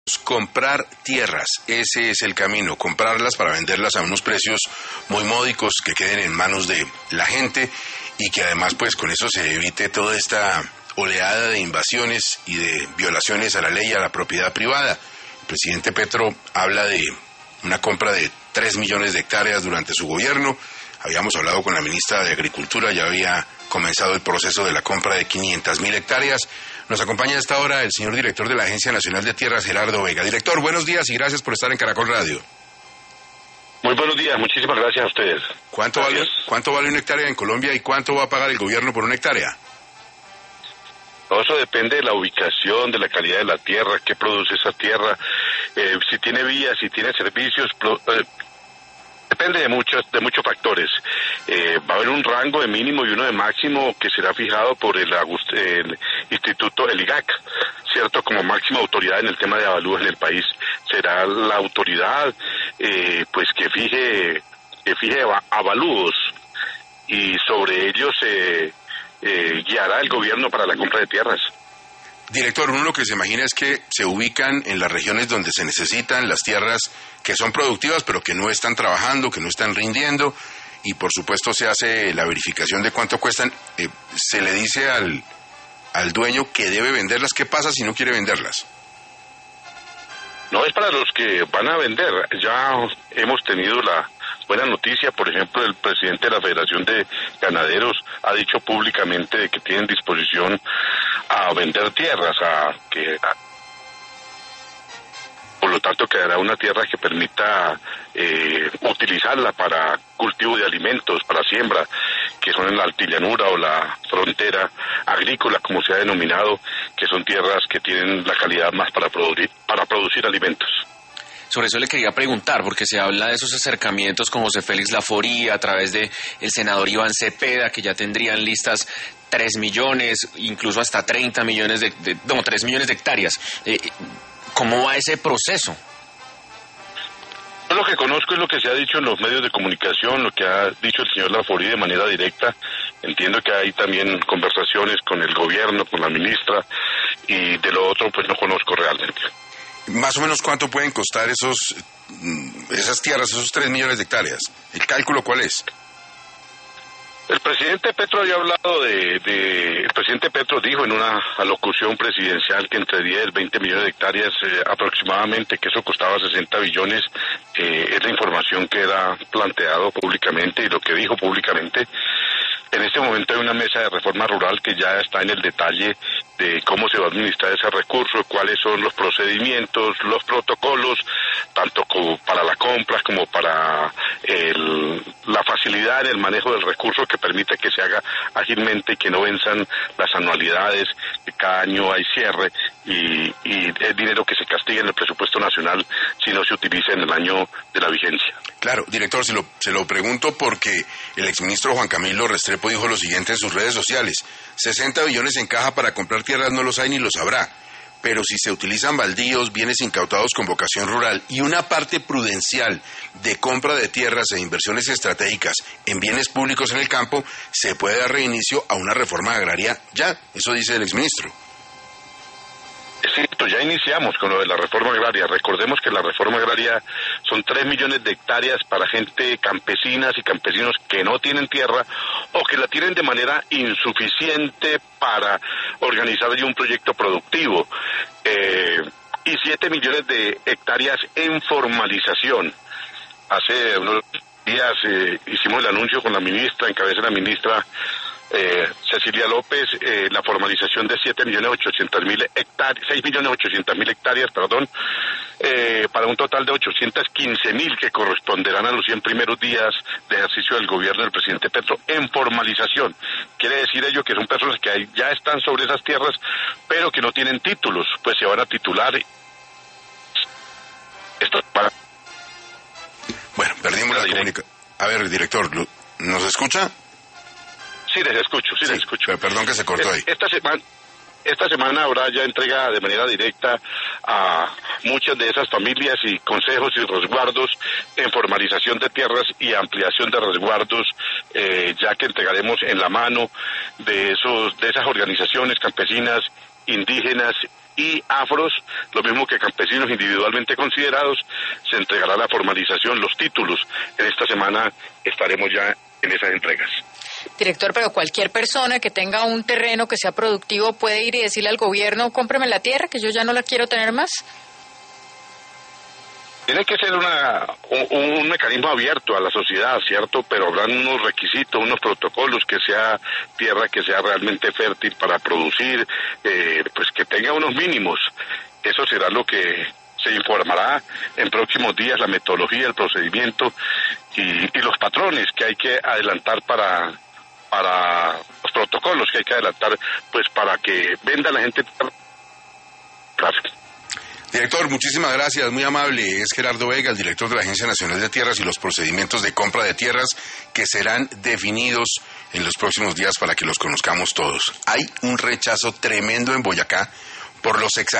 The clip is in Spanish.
Comprar tierras, ese es el camino, comprarlas para venderlas a unos precios muy módicos que queden en manos de la gente y que además pues con eso se evite toda esta oleada de invasiones y de violaciones a la ley y a la propiedad privada. El presidente Petro habla de una compra de 3 millones de hectáreas durante su gobierno. Habíamos hablado con la ministra de Agricultura, ya había comenzado el proceso de la compra de 500.000 hectáreas. Nos acompaña a esta hora el señor director de la Agencia Nacional de Tierras, Gerardo Vega. Director, buenos días y gracias por estar en Caracol Radio. Muy buenos días, muchísimas gracias a ustedes. ¿Cuánto vale una hectárea en Colombia y cuánto va a pagar el gobierno por una hectárea? Eso depende de la ubicación, de la calidad de la tierra, qué produce esa tierra, si tiene vías, si tiene servicios, depende de muchos factores. Va a haber un rango de mínimo y uno de máximo que será fijado por el instituto, el IGAC, ¿cierto? Como máxima autoridad en el tema de avalúos en el país. Será la autoridad pues que fije avalúos y sobre ellos se guiará el gobierno para la compra de tierras. Director, uno lo que se imagina es que se ubican en las regiones donde se necesitan las tierras que son productivas, pero que no están trabajando, que no están rindiendo, y por supuesto se hace la verificación de cuánto cuestan. Se le dice al dueño que debe venderlas. ¿Qué pasa si no quiere venderlas? No, es para los que van a vender. Ya hemos tenido la buena noticia, por ejemplo, el presidente de la Federación de Ganaderos ha dicho públicamente de que tienen disposición a vender tierras, por lo tanto quedará una tierra que permita utilizarla para cultivo de alimentos, para siembra, que son en la altillanura o la frontera agrícola, como se ha denominado, que son tierras que tienen la calidad más para producir alimentos. Sobre eso le quería preguntar, porque se habla de esos acercamientos con José Félix Laforía a través de el senador Iván Cepeda, que ya tendrían listas 3 millones, incluso hasta 30 millones 3 millones de hectáreas. ¿Cómo va ese proceso? Yo lo que conozco es lo que se ha dicho en los medios de comunicación, lo que ha dicho el señor Laforía de manera directa. Entiendo que hay también conversaciones con el gobierno, con la ministra, y de lo otro pues no conozco realmente. Más o menos cuánto pueden costar esas tierras, esos 3 millones de hectáreas. ¿El cálculo cuál es? El presidente Petro había hablado el presidente Petro dijo en una alocución presidencial que entre 10 y 20 millones de hectáreas aproximadamente, que eso costaba 60 billones, es la información que era planteado públicamente y lo que dijo públicamente. En este momento hay una mesa de reforma rural que ya está en el detalle de cómo se va a administrar ese recurso, cuáles son los procedimientos, los protocolos, tanto como para la compra como para la facilidad en el manejo del recurso que permite que se haga ágilmente y que no venzan las anualidades, que cada año hay cierre y es dinero que se castiga en el presupuesto nacional si no se utiliza en el año de la vigencia. Claro, director, se lo pregunto porque el exministro Juan Camilo Restrepo dijo lo siguiente en sus redes sociales: 60 billones en caja para comprar tierras no los hay ni los habrá, pero si se utilizan baldíos, bienes incautados con vocación rural y una parte prudencial de compra de tierras e inversiones estratégicas en bienes públicos en el campo, se puede dar reinicio a una reforma agraria ya. Eso dice el exministro. Es cierto, ya iniciamos con lo de la reforma agraria. Recordemos que la reforma agraria son 3 millones de hectáreas para gente, campesinas y campesinos que no tienen tierra o que la tienen de manera insuficiente para organizar allí un proyecto productivo. Y 7 millones de hectáreas en formalización. Hace unos días hicimos el anuncio con la ministra, en cabeza de la ministra Cecilia López, la formalización de 6.800.000 hectáreas, para un total de 815.000 que corresponderán a los 100 primeros días de ejercicio del gobierno del presidente Petro en formalización. Quiere decir ello que son personas que ya están sobre esas tierras, pero que no tienen títulos, pues se van a titular. Bueno, perdimos la comunicación. A ver, director, ¿nos escucha? Sí, les escucho. Perdón que se cortó ahí. Esta semana habrá ya entrega de manera directa a muchas de esas familias y consejos y resguardos en formalización de tierras y ampliación de resguardos, ya que entregaremos en la mano de esas organizaciones campesinas, indígenas y afros, lo mismo que campesinos individualmente considerados, se entregará la formalización, los títulos. En esta semana estaremos ya en esas entregas. Director, pero cualquier persona que tenga un terreno que sea productivo puede ir y decirle al gobierno, cómpreme la tierra, que yo ya no la quiero tener más. Tiene que ser un mecanismo abierto a la sociedad, ¿cierto? Pero habrán unos requisitos, unos protocolos, que sea tierra que sea realmente fértil para producir, pues que tenga unos mínimos. Eso será lo que se informará en próximos días, la metodología, el procedimiento y los patrones que hay que adelantar para los protocolos que hay que adelantar, pues para que venda la gente. Director, muchísimas gracias, muy amable. Es Gerardo Vega, el director de la Agencia Nacional de Tierras, y los procedimientos de compra de tierras que serán definidos en los próximos días para que los conozcamos todos. Hay un rechazo tremendo en Boyacá por los